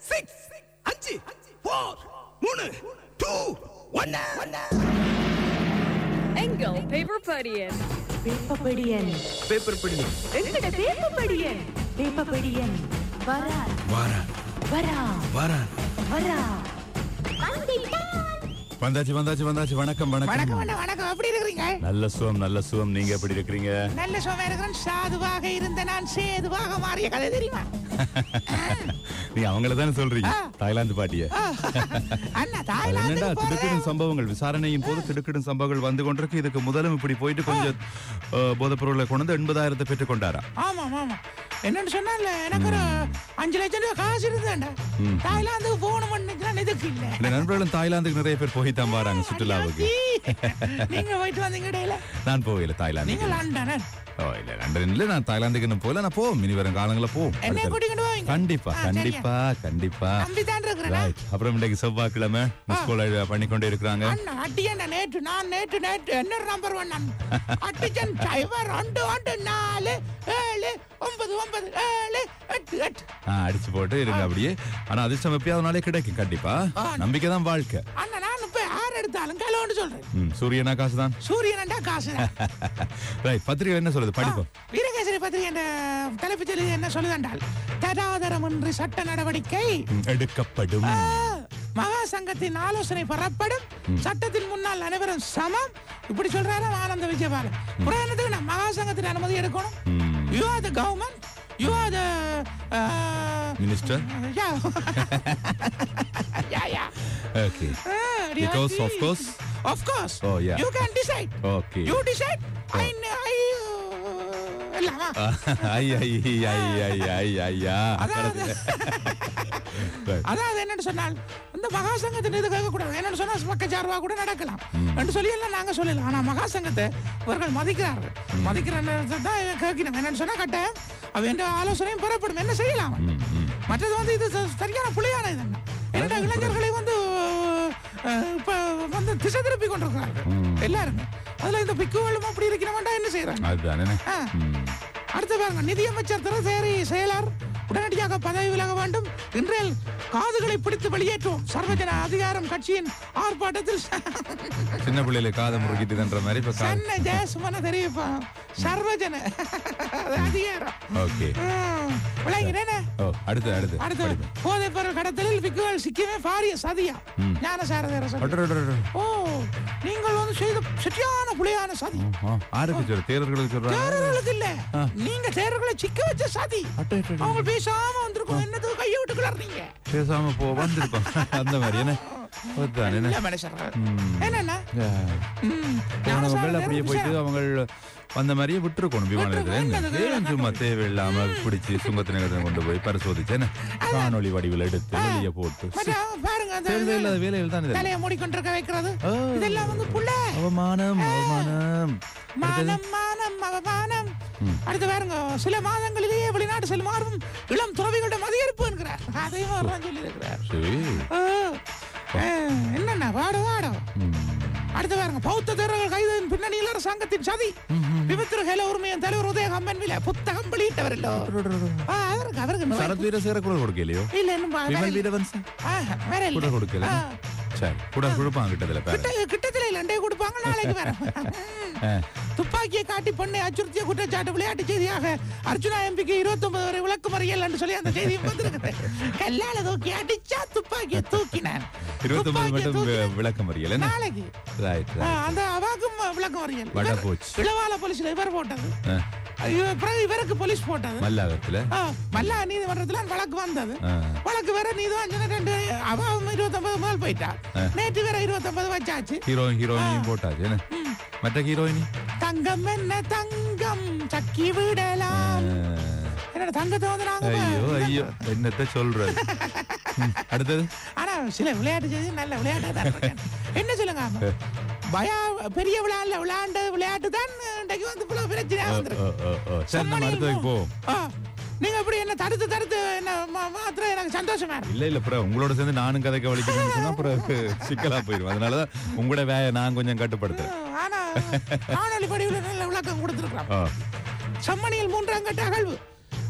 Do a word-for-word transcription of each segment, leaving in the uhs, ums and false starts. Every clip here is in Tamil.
சிக்ஸ் அஞ்சு ஃபோர் மூணு டூ ஒன். எங்கள் பேப்பர் படியன் பேப்பர் படியன் பேப்பர் படியன் எங்கட பேப்பர் படியன் பேப்பர் படியன் வரா வாரா வரா வாரா வரா வந்தாச்சு வந்தாச்சு வந்தாச்சு. வணக்கம் வணக்கம் வணக்கம் அண்ணா, வணக்கம். எப்படி இருக்கிறீங்க? நல்ல சுகம் நல்ல சுகம். நீங்க எப்படி இருக்கிறீங்க? நல்ல சுகமா இருக்கிறேன். சாதுவாக இருந்த நான் சேதுவாக மாறிய கதை தெரியுமா? நீங்க அவங்கள தானே சொல்றீங்க, ஆ. தாய்லாந்து பாட்டிய. அண்ணா என்னடா தாய்லாந்து திடுக்கிடும் சம்பவங்கள், விசாரணையின் போது திடுக்கிடும் சம்பவங்கள் வந்து கொண்டிருக்கு. இதுக்கு முதலும் இப்படி போயிட்டு கொஞ்சம் போதைப் பொருளை கொண்டு வந்து எண்பதாயிரத்தை பெற்றுக் கொண்டாரா? ஆமா ஆமா. என்னன்னு சொன்னால எனக்கு ஒரு அஞ்சு லட்சம் ரூபாய் காசு இருந்தேன்டா. தாய்லாந்துக்கு போகணும் இதுக்கு இல்ல. இந்த நண்பர்களும் தாய்லாந்துக்கு நிறைய பேர் போய் தான் வராங்க சுற்றுலாவுக்கு. நீங்க போயிட்டு வந்தீங்க இடையில? நான் போகல தாய்லாந்து. நீங்க லண்டனர்? ஓ இல்ல லண்டன் இல்ல, நான் தாய்லாந்துக்கு இன்னும் போகல. நான் போவோம், இனி வரும் காலங்களில் போவோம். என்ன கூட்டிக்கிட்டு போவீங்க? கண்டிப்பா ஆ, கண்டிப்பா கண்டிப்பா. நம்பிதான் இருக்கிறேன். Right. அப்புறம் இன்னைக்கு செவ்வாய்க்கிழமை ஸ்கூல் பண்ணிக்கொண்டே இருக்கிறாங்க. அண்ணா அட்டியண்ணா நேற்று நான் நேற்று நேற்று என்ன நம்பர் ஒன் அட்டிச்சன் டிரைவர் ரெண்டு ஒன்று நாலு ஏழு ஒன்பது ஒன்பது ஏழு எட்டு எட்டு அடிச்சு போட்டு இருங்க அப்படியே. ஆனா அதிர்ஷ்டம் எப்பயாவது நாளே கிடைக்கும் கண்டிப்பா. நம்பிக்கை தான் வாழ்க்கை. அண்ணா நான் இப்ப யார் எடுத்தாலும் கலோன்னு சொல்றேன். ம், சூரியனா காசு தான். சூரியனண்டா காசு. ரைட். பத்திரிகை என்ன சொல்லுது படிப்போம். வீரகேசரி பத்திரிகை என்ற தலைப்புச் செய்தி என்ன சொல்லுதென்றால், தடாதரமின்றி சட்ட நடவடிக்கை எடுக்கப்படும். ஆ, மகா சங்கத்தின் ஆலோசனை பெறப்படும். சட்டத்தின் முன்னால் அனைவரும் சமம். இப்படி சொல்றாரு ஆனந்த விஜயபாலன். புராணத்துக்கு நான் மகா சங்கத்தின் அனுமதி எடுக்கணும். You are the government, you are the minister. Okay. Because of course. Of course. Oh yeah. You can decide. Okay. You decide. Oh. I I எல்லாம் ஐ ஐ ஐ ஐ ஐ ஐயா. அதாவது என்னன்னு சொன்னால் இந்த மகா சங்கத்தின் இது கேட்க கூடாது. என்னன்னு சொன்னா பக்கச்சார்பா கூட நடக்கலாம் என்று சொல்லி எல்லாம் நாங்க சொல்லலாம். ஆனா மகா சங்கத்தை இவர்கள் மதிக்கிறார்கள். மதிக்கிற தான் கேட்கணும். என்னன்னு சொன்னா கட்டாயம் அவ என்ற ஆலோசனையும் பெறப்படும். என்ன செய்யலாம்? மற்றது வந்து இது சரியான புள்ளியான இது என்னடா இளைஞர்களை வந்து இப்ப வந்து திசை திருப்பி கொண்டிருக்கிறார்கள் எல்லாருமே. அதுல இந்த பிக்குகளும் அப்படி இருக்கிறவன்டா என்ன செய்யறாங்க? அதுதானே. அடுத்த பாருங்க, நிதியமைச்சர் திறசேரி செயலர் உடனடியாக பதவி விலக வேண்டும். இன்றைய காதுகளை பிடித்து வெளியேற்றுவோம். சர்வஜன அதிகாரம் கட்சியின் ஆர்ப்பாட்டத்தில் சின்ன பிள்ளையில காதை முறுக்கிட்டுன்ற மாதிரி இப்ப காது. சென்னை ஜெயசுமன தெரியுப்பா. சர்வஜன அதிகாரம். ஓகே. விளங்கினேனே. ஓ அடுத்து அடுத்து அடுத்து போதைப் பொருள் கடத்தலில் விக்குகள் சிக்கியமே பாரிய சதியா ஞானசாரதேர சதி. ஓ நீங்கள் வந்து செய்த சரியான புலியான சதி. ஆருக்கு சொல்ற? தேரர்களுக்கு சொல்றாங்க. தேரர்களுக்கு இல்ல, நீங்க தேரர்களை சிக்க வச்ச சதி. அவங்க பேசாம வந்திருக்கோம். என்னது கையை விட்டு கிளறீங்க? பேசாம போ வந்திருக்கோம் அந்த மாதிரி. என்ன என்னன்னா அப்படியே போயிட்டு அவங்க அந்த மாதிரியே விட்டுருக்கணும் விமானத்துல. சும்மா தேவையில்லாம பிடிச்சி சுங்கத்தினகத்தை கொண்டு போய் பரிசோதிச்சு காணொலி வடிவில் எடுத்து வெளியே போட்டு பாருங்க வேலைகள் தான் தலையை மூடிக்கொண்டிருக்க வைக்கிறது. இதெல்லாம் வந்து புள்ள அவமானம் அவமானம் மானம் மானம் அவமானம். அடுத்து பாருங்க, சில மாதங்களிலேயே வெளிநாட்டு செல்லுமாறும் இளம் துறவிகளுடைய மதியீர்ப்பு என்கிறார். அதையும் சொல்லி இருக்கிறார். என்னன்னா வாட வாட. அடுத்து பாருங்க, பௌத்த தேரர்கள் கைதின் பின்னணியில் அரசாங்கத்தின் சதி. விபத்து ஹேல உரிமையின் தலைவர் உதயகம்பன் வில புத்தகம் வெளியிட்டவர் இல்லோ அவருக்கு அவருக்கு சரத்வீர சேர கூட கொடுக்கலையோ? இல்ல இன்னும் விமல் வீரவன்சன் கூட கொடுக்கல. சரி கூட கொடுப்பாங்க கிட்டத்துல கிட்டத்துல இல்ல அண்டே கொடுப்பாங்க. நாளைக்கு வேற துப்பாக்கியை காட்டி பொண்ணை அச்சுறுத்திய குற்றச்சாட்டு விளையாட்டு செய்தியாக அர்ஜுனா எம்பிக்கு இருபத்தி ஒன்பது வரை விளக்கு மறியல் என்று சொல்லி அந்த செய்தி வந்திருக்கு. கல்லால தூக்கி அடிச்சா துப்பாக்கியை தூக்கினான். இருபத்தி ஒன்பது மட்டும் விளக்க மறியல் நாளைக்கு அந்த அவாக்கும் விளக்க மறியல். இளவால போலீஸ்ல இவர் போட்டது, இவருக்கு போலீஸ் போட்டது. மல்லாகத்துல மல்லா நீதிமன்றத்துல வழக்கு வந்தது. வழக்கு வேற நீதிமன்றம் ரெண்டு அவாவும் இருபத்தி ஒன்பது முதல் போயிட்டா. நேற்று வேற இருபத்தி ஒன்பது வச்சாச்சு. ஹீரோ ஹீரோயினையும் போட்டாச்சு. மற்ற ஹீரோயினி தங்கம் என்ன தங்கம் சக்கி விடலாம். என்னோட தங்கத்தை வந்து நாங்க ஐயோ ஐயோ என்னத்த சொல்றது. அடுத்தது ஆனா சில விளையாட்டு செய்தி நல்ல விளையாட்டு தான். என்ன சொல்லுங்க, பயா பெரிய விளையாடல விளையாண்டு விளையாட்டு தான் இன்றைக்கு வந்து பிரச்சனையா வந்துருக்கு. நீங்க எப்படி என்ன தடுத்து தடுத்து என்ன மாத்திரம் எனக்கு சந்தோஷமா இருக்கு. இல்ல இல்ல அப்புறம் உங்களோட சேர்ந்து நானும் கதைக்க வலிக்கணும்னு அப்புறம் சிக்கலா போயிடும். அதனாலதான் உங்களோட வேலையை நான் கொஞ்சம் கட்டுப்படுத்துறேன். ஆனா காணொலி படிவுல நல்ல விளக்கம் கொடுத்துருக்கோம். செம்மணியில் மூன்றாம் கட்ட அகழ்வு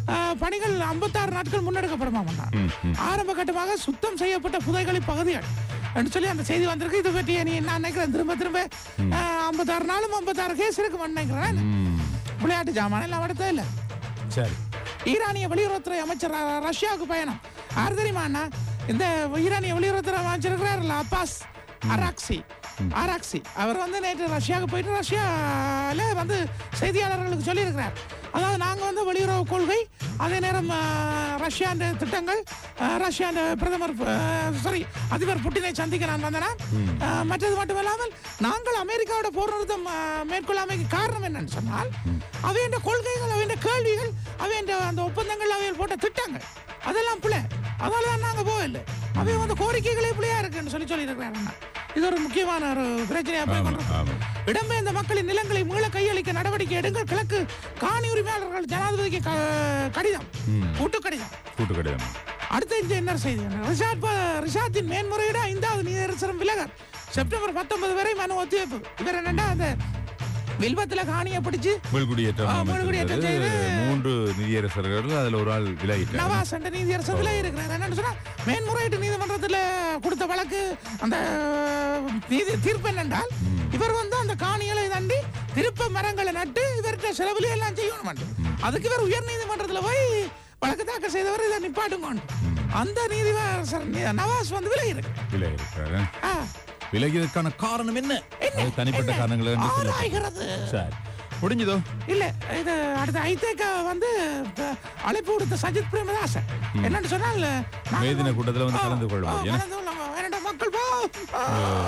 அஹ், பணிகள் ஐம்பத்தாறு நாட்கள் முன்னெடுக்கப்படுமாமண்ணா. ஆரம்ப கட்டமாக சுத்தம் செய்யப்பட்ட புதைகளி பகுதிகள் என்று சொல்லி அந்த செய்தி வந்திருக்கு. இது பற்றி நீ நான் நினைக்கிறேன் திரும்ப திரும்ப அஹ், ஐம்பத்தாறு நாளும் ஐம்பத்தாறு கேஸ் இருக்கு நினைக்கிறேன். விளையாட்டு ஜாமான எல்லாம் அடுத்த இல்லை. சரி. ஈரானிய வெளியுறவுத்துறை அமைச்சர் ர- ரஷ்யாவுக்கு பயணம். யார் தெரியுமா அண்ணா? இந்த ஈரானிய வெளியுறவுத்துறை அமைச்சர் இருக்கிறார்ல அப்பாஸ் அராக்சி ஆராக்சி அவர் வந்து நேற்று ரஷ்யாவுக்கு போயிட்டு ரஷ்யாவில் வந்து செய்தியாளர்களுக்கு சொல்லியிருக்கிறார். அதாவது நாங்கள் வந்து வெளியுறவு கொள்கை, அதே நேரம் ரஷ்யாண்ட திட்டங்கள், ரஷ்யாண்ட பிரதமர் சாரி அதிபர் புட்டினை சந்திக்க நான் வந்தேனா. மற்றது மட்டுமல்லாமல் நாங்கள் அமெரிக்காவோட போர் நிறுத்தம் மேற்கொள்ளாமைக்கு காரணம் என்னன்னு சொன்னால் அவைய கொள்கைகள், அவைய கேள்விகள், அவைய அந்த ஒப்பந்தங்கள், அவையில் போட்ட திட்டங்கள் அதெல்லாம் பிள்ளை. அதனால தான் நாங்கள் போகல. அவை வந்து கோரிக்கைகளே பிள்ளையா இருக்குன்னு சொல்லி சொல்லியிருக்கிறாங்க. இது ஒரு முக்கியமான ஒரு பிரச்சனையா போய் கொண்டிருக்கு. இடம்பெயர்ந்த மக்களின் நிலங்களை மீள கையளிக்க நடவடிக்கை எடுங்கள். கிழக்கு காணி உரிமையாளர்கள் ஜனாதிபதிக்கு க- கடிதம், கூட்டு கடிதம். கூட்டு கடிதம். அடுத்த இந்த என்ன செய்தி? ரிஷாத் ப- ரிஷாத்தின் மேன்முறையீடு ஐந்தாவது நீதியரசரும் விலகல். செப்டம்பர் பத்தொன்பது வரை மனு ஒத்திவைப்பு. இவர் என்னன்னா அந்த வில்வத்துல காணியை பிடிச்சு மேல்குடியேற்றம் ஆ, மேல்குடியேற்றம் அமைச்சது. செய்து மூன்று நிதியரசர்கள் அதுல ஒரு ஆள் விலகிட்டார். நவாஸ் என்ற நீதியரசர் விலகி இருக்கிறார். என்னன்னு சொன்னா மேன்முறையீட்டு நீதிமன்றத்தில் கொடுத்த வழக்கு அந்த நீதி தீர்ப்பு என்னென்றால் இவர் வந்து அந்த காணிகளை தாண்டி திருப்ப மரங்களை நட்டு இவர்கிட்ட செலவுல எல்லாம் செய்யணும். அதுக்கு இவர் உயர் நீதிமன்றத்தில் போய் வழக்கு தாக்கல் செய்தவர் இதை நிப்பாட்டுங்க. அந்த நீதியரசர் நவாஸ் வந்து விலகி இருக்கு. விலகி இருக்கிறாரு. ஆ, விலகியதற்கான காரணம் என்ன? என்ன? அது தனிப்பட்ட என்ன? காரணங்கள் என்று சொல்லலாம். ஆராய்கிறது. சரி, முடிஞ்சதோ? இல்ல இது அடுத்த ஐதேக வந்து அஹ், அழைப்பு கொடுத்த சஜித் பிரேமதாசன் என்னன்னு சொன்னால் நாங்க மே தின வந்து- கூட்டத்தில் வந்து ஆ, கலந்து கொள்வது. ஆ, ஏன்னா? கலந்து கொள்ளுங்க. வேண்டாம், மக்கள் போ. ஆ.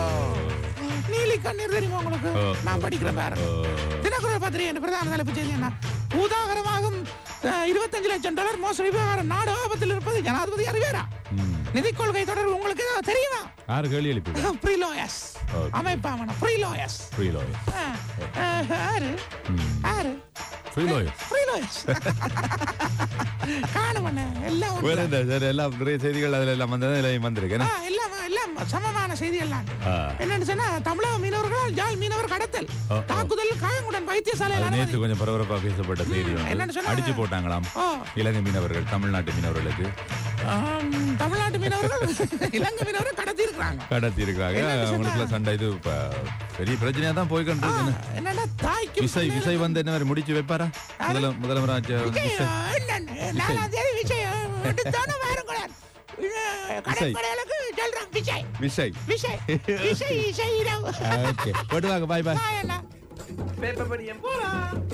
நீலி கண்ணீர் தெரியுமா உங்களுக்கு? ஓ. நான் படிக்கிற பாரு தினக்குரல் பத்திரிகை என்ற பிரதான தலைப்பு செய்தி என்ன? பூதாகரமாகும் அஹ், இருபத்தஞ்சு லட்சம் டாலர் மோசடி விவகாரம் நாடு ஆபத்தில் இருப்பது ஜனாதிபதி அறிவேரா? நிதி கொள்கை தொடர்பு உங்களுக்கு ஏதாவது தெரியுமா? யாரு கேள்வி எழுப்பி? ஃப்ரீலோயஸ் Okay. அமைப்பாமன ஃப்ரீலோயஸ். Free lawyer. யாரு யாரு ஃப்ரீ லாயர். ஃப்ரீலோயஸ் காணுமண்ண எல்லாம் ஒன்று. வேற என்ன சார்? எல்லாம் நிறைய செய்திகள் அதுல எல்லாம் வந்தது, எல்லாம் வந்திருக்கு. ஆ, எல்லாம் எல்லாம் சமமான செய்தி எல்லாம். ஆ. என்னன்னு சொன்னா தமிழக மீனவர்கள் ஜாழ் மீனவர் கடத்தல், ஓ, ஓ. தாக்குதல், காயங்குடன் வைத்தியசாலையில் அது நேற்று அனுமதி. கொஞ்சம் பரபரப்பா பேசப்பட்ட செய்தி ஒன்று. என்னன்னு சொன்னா- அடிச்சு போட்டாங்களாம் ஓ. இலங்கை மீனவர்கள் தமிழ்நாட்டு மீனவர்களுக்கு ஆம், தமிழ்நாட்டு மீனவர்கள் இலங்கை மீனவர்கள் கடத்தி இருக்கிறாங்க. கடத்தி இருக்காங்க. என்னன்னு சொன்னா- அவங்களுக்குள்ள சண்டை. இது இப்ப பெரிய பிரச்சனையா தான் போய்கிட்டு ஆ, இருக்கு. என்னன்னா தாய்க்கு விசை விசை வந்து என்ன மாதிரி முடிச்சு வைப்பாரா? முதல முதலமைச்சர் வந்து விசை. நாலாம் தேதி விஜயம் எடுத்தானே வாருங்களேன். கடற்கரைகளுக்கு சொல்றேன் விஜய் விசை. விஜய் விஜய் விஜய் இரவு. ஓகே, போட்டு வாங்க. பாய் பாய். என்ன பேப்பர் படியம் போலாம்.